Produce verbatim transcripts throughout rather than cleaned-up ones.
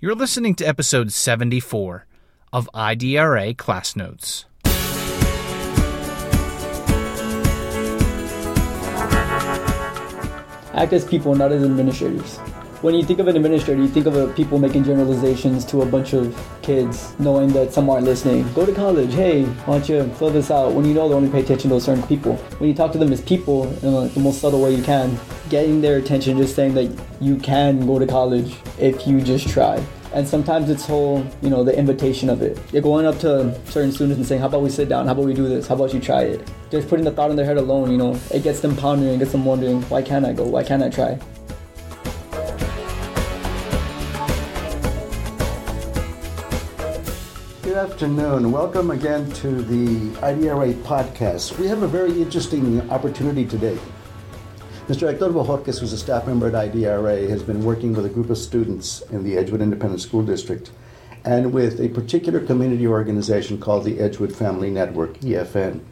You're listening to episode seventy-four of I D R A Class Notes. Act as people, not as administrators. When you think of an administrator, you think of a people making generalizations to a bunch of kids, knowing that some aren't listening. Go to college. Hey, why don't you fill this out? When you know they only pay attention to certain people. When you talk to them as people in like the most subtle way you can, getting their attention, just saying that you can go to college if you just try. And sometimes it's whole, you know, the invitation of it. You're going up to certain students and saying, how about we sit down? How about we do this? How about you try it? Just putting the thought in their head alone, you know, it gets them pondering, gets them wondering, why can't I go? Why can't I try? Good afternoon. Welcome again to the I D R A podcast. We have a very interesting opportunity today. Mister Hector Bojorquez, who's a staff member at I D R A, has been working with a group of students in the Edgewood Independent School District and with a particular community organization called the Edgewood Family Network, E F N.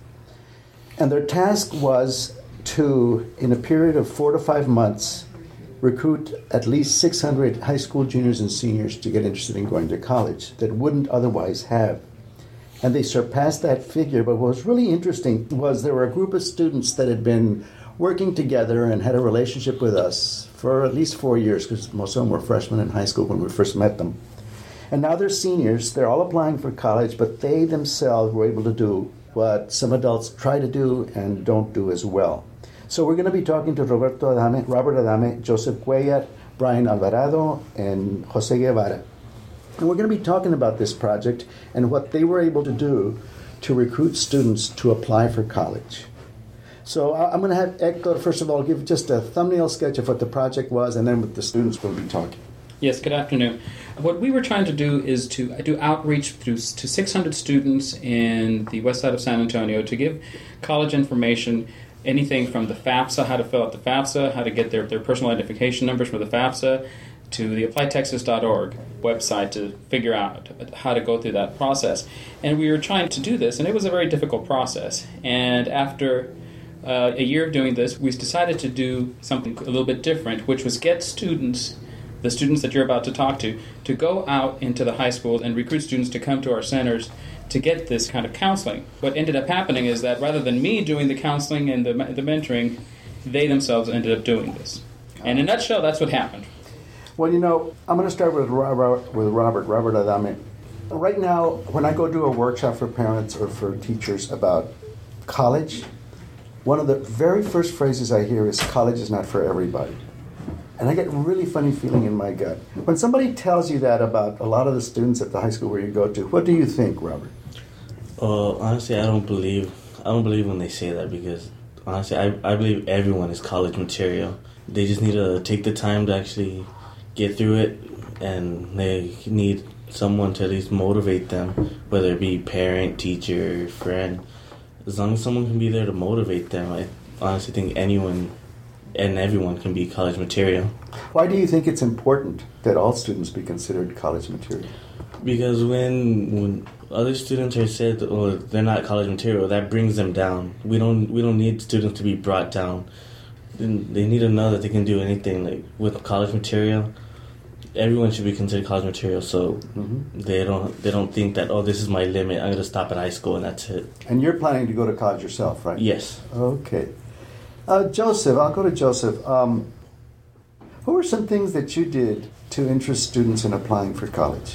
And their task was to, in a period of four to five months, recruit at least six hundred high school juniors and seniors to get interested in going to college that wouldn't otherwise have. And they surpassed that figure, but what was really interesting was there were a group of students that had been working together and had a relationship with us for at least four years, because most of them were freshmen in high school when we first met them. And now they're seniors, they're all applying for college, but they themselves were able to do what some adults try to do and don't do as well. So we're going to be talking to Roberto Adame, Robert Adame, Joseph Cuellar, Brian Alvarado, and Jose Guevara. And we're going to be talking about this project and what they were able to do to recruit students to apply for college. So I'm going to have Hector, first of all, give just a thumbnail sketch of what the project was, and then with the students will be talking. Yes, good afternoon. What we were trying to do is to do outreach to, to six hundred students in the west side of San Antonio to give college information, anything from the FAFSA, how to fill out the FAFSA, how to get their, their personal identification numbers for the FAFSA, to the apply texas dot org website to figure out how to go through that process. And we were trying to do this, and it was a very difficult process. And after uh, a year of doing this, we decided to do something a little bit different, which was get students, the students that you're about to talk to, to go out into the high schools and recruit students to come to our centers to get this kind of counseling. What ended up happening is that rather than me doing the counseling and the, the mentoring, they themselves ended up doing this. And in a nutshell, that's what happened. Well, you know, I'm going to start with Robert, with Robert, Robert Adame. Right now, when I go do a workshop for parents or for teachers about college, one of the very first phrases I hear is, college is not for everybody. And I get a really funny feeling in my gut. When somebody tells you that about a lot of the students at the high school where you go to, what do you think, Robert? Uh, honestly, I don't believe I don't believe when they say that, because honestly, I, I believe everyone is college material. They just need to take the time to actually get through it, and they need someone to at least motivate them, whether it be parent, teacher, friend. As long as someone can be there to motivate them, I honestly think anyone and everyone can be college material. Why do you think it's important that all students be considered college material? Because when when other students are said, oh, they're not college material, that brings them down. We don't we don't need students to be brought down. They need to know that they can do anything. Like with college material, everyone should be considered college material, so mm-hmm. they don't they don't think that, oh, this is my limit, I'm going to stop at high school and that's it. And you're planning to go to college yourself, right? Yes. Okay. Uh, Joseph, I'll go to Joseph. Um, what were some things that you did to interest students in applying for college?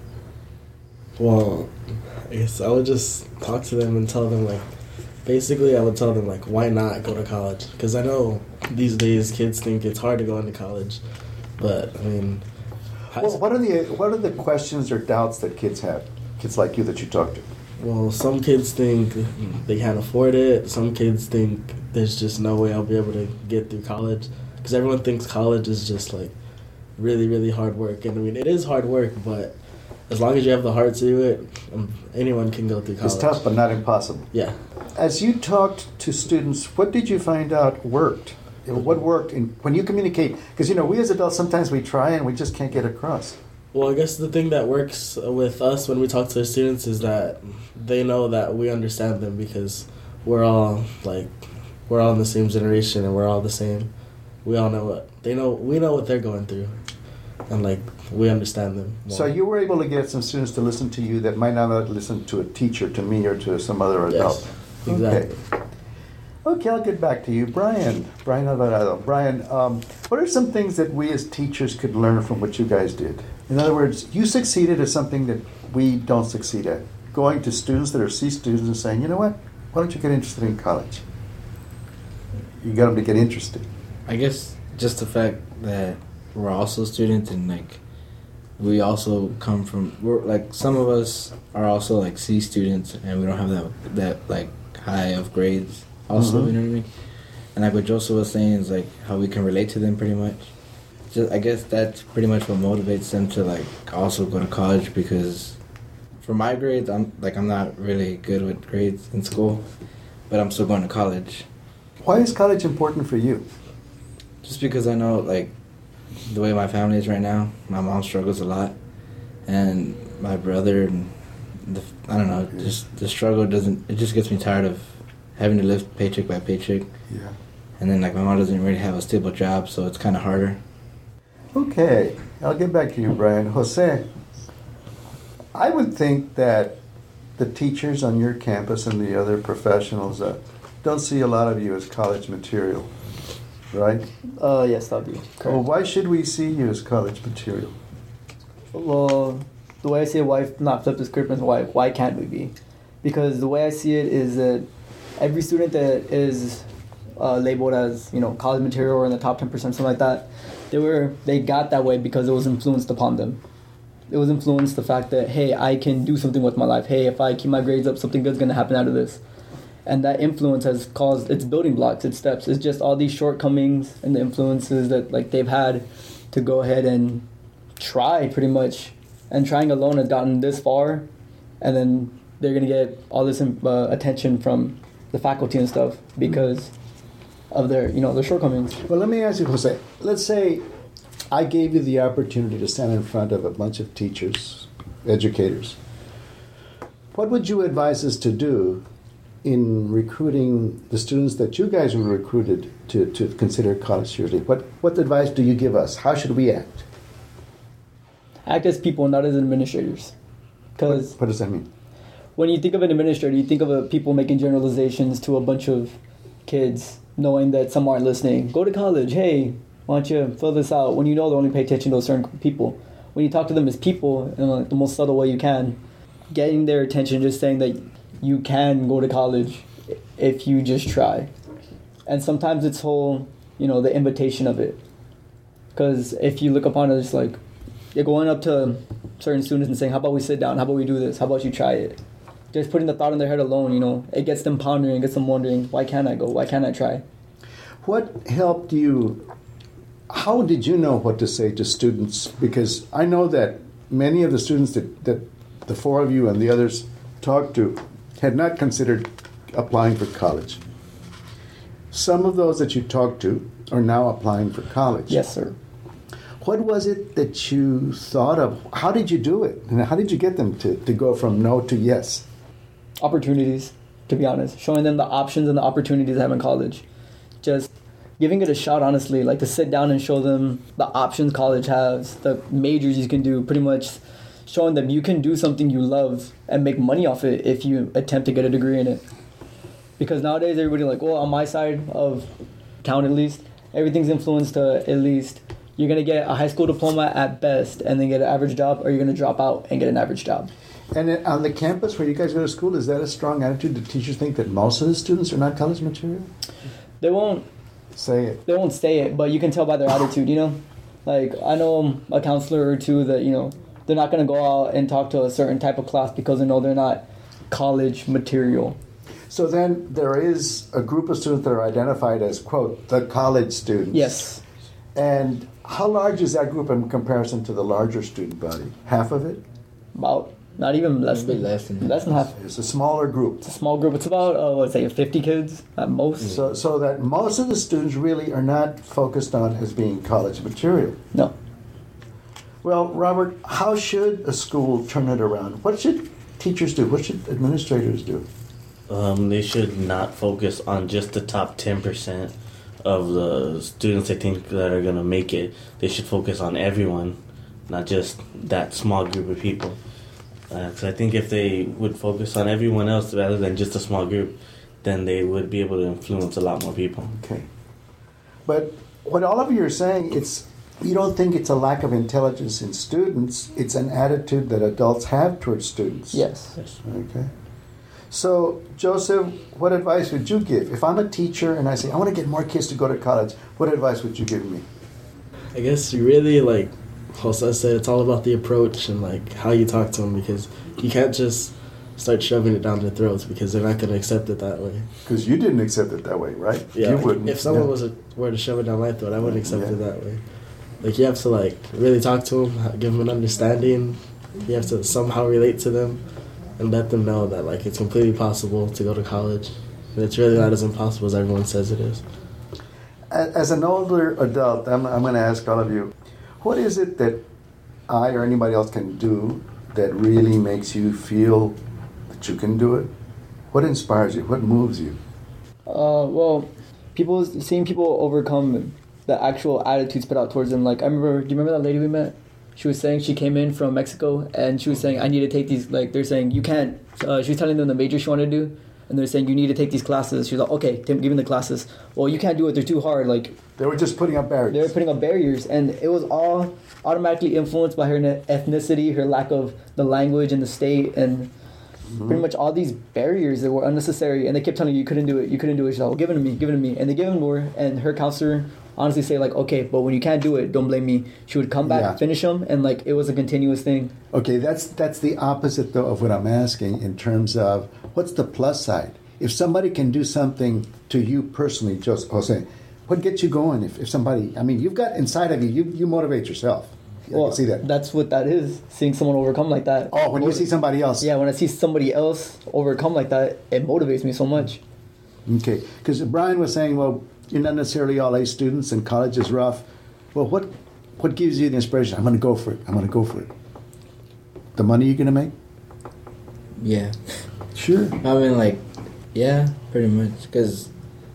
Well, I guess I would just talk to them and tell them, like, basically I would tell them, like, why not go to college? Because I know these days kids think it's hard to go into college, but, I mean... Well, what are the what are the questions or doubts that kids have, kids like you that you talk to? Well, some kids think they can't afford it. Some kids think there's just no way I'll be able to get through college. Because everyone thinks college is just, like, really, really hard work. And, I mean, it is hard work, but as long as you have the heart to do it, um, anyone can go through college. It's tough, but not impossible. Yeah. As you talked to students, what did you find out worked? What worked in, when you communicate? Because, you know, we as adults, sometimes we try and we just can't get across. Well, I guess the thing that works with us when we talk to the students is that they know that we understand them, because we're all, like, we're all in the same generation and we're all the same. We all know what they know. We know what they're going through, and like we understand them more. So you were able to get some students to listen to you that might not have listened to a teacher, to me, or to some other adult. Yes, exactly. Okay. Okay, I'll get back to you. Brian, Brian Alvarado. Brian, um, what are some things that we as teachers could learn from what you guys did? In other words, you succeeded at something that we don't succeed at. Going to students that are C students and saying, you know what, why don't you get interested in college? You got them to get interested. I guess just the fact that we're also students and like we also come from, we're like some of us are also like C students and we don't have that that like high of grades also, mm-hmm. You know what I mean? And like what Joseph was saying is like how we can relate to them pretty much. Just I guess that's pretty much what motivates them to like also go to college, because for my grades I'm like I'm not really good with grades in school, but I'm still going to college. Why is college important for you? Just because I know like the way my family is right now, my mom struggles a lot, and my brother, and the, I don't know, just the struggle doesn't, it just gets me tired of having to live paycheck by paycheck. Yeah. And then like my mom doesn't really have a stable job, so it's kind of harder. Okay, I'll get back to you, Brian. Jose, I would think that the teachers on your campus and the other professionals uh, don't see a lot of you as college material, right? Uh, yes, that'd be correct. Well, why should we see you as college material? Well, the way I see it, why not flip the script and why why can't we be? Because the way I see it is that every student that is uh, labeled as, you know, college material or in the top ten percent, something like that, they were they got that way because it was influenced upon them. It was influenced the fact that, hey, I can do something with my life. Hey, if I keep my grades up, something good's going to happen out of this. And that influence has caused its building blocks, its steps. It's just all these shortcomings and the influences that like they've had to go ahead and try pretty much. And trying alone has gotten this far, and then they're going to get all this uh, attention from the faculty and stuff because of their, you know, their shortcomings. Well, let me ask you, Jose. Let's say I gave you the opportunity to stand in front of a bunch of teachers, educators. What would you advise us to do in recruiting the students that you guys were recruited to, to consider college seriously? What, what advice do you give us? How should we act? Act as people, not as administrators. Because what, what does that mean? When you think of an administrator, you think of a, people making generalizations to a bunch of kids, knowing that some aren't listening. Go to college. Hey, why don't you fill this out? When you know they only pay attention to certain people. When you talk to them as people in like the most subtle way you can, getting their attention, just saying that you can go to college if you just try. And sometimes it's whole, you know, the invitation of it. Because if you look upon it as like, you're going up to certain students and saying, how about we sit down? How about we do this? How about you try it? Just putting the thought in their head alone, you know, it gets them pondering, it gets them wondering, why can't I go? Why can't I try? What helped you? How did you know what to say to students? Because I know that many of the students that, that the four of you and the others talked to had not considered applying for college. Some of those that you talked to are now applying for college. Yes, sir. What was it that you thought of? How did you do it? And how did you get them to, to go from no to yes? Opportunities, to be honest. Showing them the options and the opportunities they have in college. Just giving it a shot, honestly. Like to sit down and show them the options college has, the majors you can do, pretty much showing them you can do something you love and make money off it if you attempt to get a degree in it. Because nowadays everybody like, well, on my side of town at least, everything's influenced to at least you're going to get a high school diploma at best and then get an average job, or you're going to drop out and get an average job. And on the campus where you guys go to school, is that a strong attitude? Do teachers think that most of the students are not college material? They won't say it. They won't say it, but you can tell by their attitude, you know? Like, I know a counselor or two that, you know, they're not going to go out and talk to a certain type of class because they know they're not college material. So then there is a group of students that are identified as, quote, the college students. Yes. And how large is that group in comparison to the larger student body? Half of it? About, not even less than, less than less than half. It's a smaller group. It's a small group. It's about, uh, let's say, fifty kids at most. So, so that most of the students really are not focused on as being college material. No. Well, Robert, how should a school turn it around? What should teachers do? What should administrators do? Um, they should not focus on just the top ten percent of the students they think that are going to make it. They should focus on everyone not just that small group of people. Because uh, I think if they would focus on everyone else rather than just a small group, then they would be able to influence a lot more people. Okay. But what all of you are saying, it's you don't think it's a lack of intelligence in students, it's an attitude that adults have towards students. Yes. Yes. Okay. So, Joseph, what advice would you give? If I'm a teacher and I say, I want to get more kids to go to college, what advice would you give me? I guess you really, like Jose said, it's all about the approach and like how you talk to them, because you can't just start shoving it down their throats because they're not going to accept it that way. Because you didn't accept it that way, right? Yeah, you like, wouldn't. if someone yeah. was a, were to shove it down my throat, I wouldn't accept Yeah. it that way. Like, you have to like really talk to them, give them an understanding. You have to somehow relate to them and let them know that like it's completely possible to go to college, and it's really not as impossible as everyone says it is. As an older adult, I'm, I'm going to ask all of you, what is it that I or anybody else can do that really makes you feel that you can do it? What inspires you? What moves you? Uh, well, people seeing people overcome the actual attitudes put out towards them. Like I remember, do you remember that lady we met? She was saying she came in from Mexico and she was saying, I need to take these, like they're saying, you can't, uh, she was telling them the major she wanted to do. And they're saying, you need to take these classes. She was like, okay, give me the classes. Well, you can't do it. They're too hard. Like They were just putting up barriers. they were putting up barriers. And it was all automatically influenced by her ethnicity, her lack of the language and the state. And mm-hmm. pretty much all these barriers that were unnecessary. And they kept telling her, you couldn't do it. You couldn't do it. She's like, well, give it to me. Give it to me. And they gave them to her. And her counselor honestly say like, okay, but when you can't do it, don't blame me. She would come back, Yeah. finish them. And like, it was a continuous thing. Okay, that's that's the opposite though of what I'm asking in terms of what's the plus side. If somebody can do something to you personally, just Jose, what gets you going? If, if somebody, I mean, you've got inside of you, you, you motivate yourself. I Well, can see that. That's what that is. Seeing someone overcome like that. Oh, when you see somebody else. Yeah, when I see somebody else overcome like that, it motivates me so much. Okay, because Brian was saying, well, you're not necessarily all A students and college is rough. Well, what what gives you the inspiration? I'm going to go for it. I'm going to go for it. The money you're going to make? Yeah. Sure. I mean, like, yeah, pretty much. Because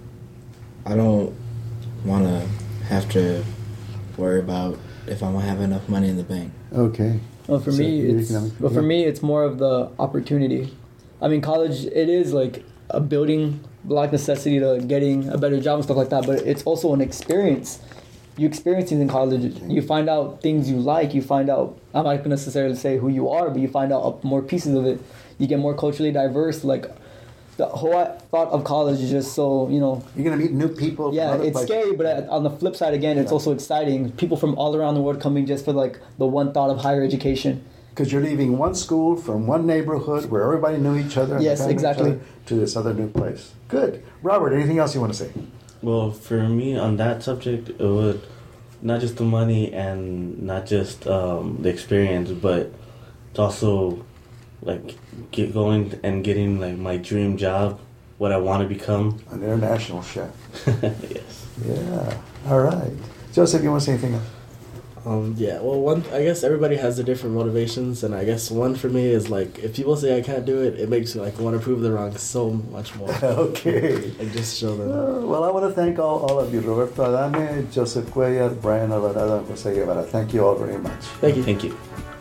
I don't want to have to worry about if I'm going to have enough money in the bank. Okay. Well, for So me, you're it's economic- but for yeah. me, it's more of the opportunity. I mean, college, it is like a building block necessity to getting a better job and stuff like that. But it's also an experience. You experience things in college. You find out things you like. You find out. I'm not going to necessarily say who you are, but you find out more pieces of it. You get more culturally diverse. Like the whole thought of college is just so, you know. You're going to meet new people. Yeah, from other it's places. scary, but on the flip side, again, it's Yeah. also exciting. People from all around the world coming just for like the one thought of higher education. Because you're leaving one school from one neighborhood where everybody knew each other. and Yes, depended on each exactly. other, to this other new place. Good. Robert, anything else you want to say? Well, for me on that subject, it would not just the money and not just um, the experience, but it's also like get going and getting like my dream job, what I want to become. An international chef. Yes. Yeah. All right. Joseph, you want to say anything else? Um, yeah, well, one, I guess everybody has their different motivations, and I guess one for me is like, if people say I can't do it, it makes me like want to prove them wrong so much more. Okay. Like, just show them. Uh, well, I want to thank all, all of you, Roberto Adame, Joseph Cuellar, Brian Alvarado, and Jose Guevara. Thank you all very much. Thank you. Thank you.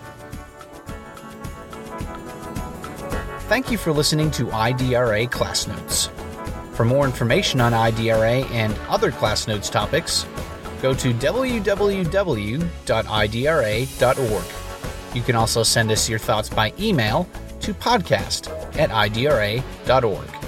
Thank you for listening to I D R A Class Notes. For more information on I D R A and other Class Notes topics, go to w w w dot i d r a dot org. You can also send us your thoughts by email to podcast at i d r a dot org.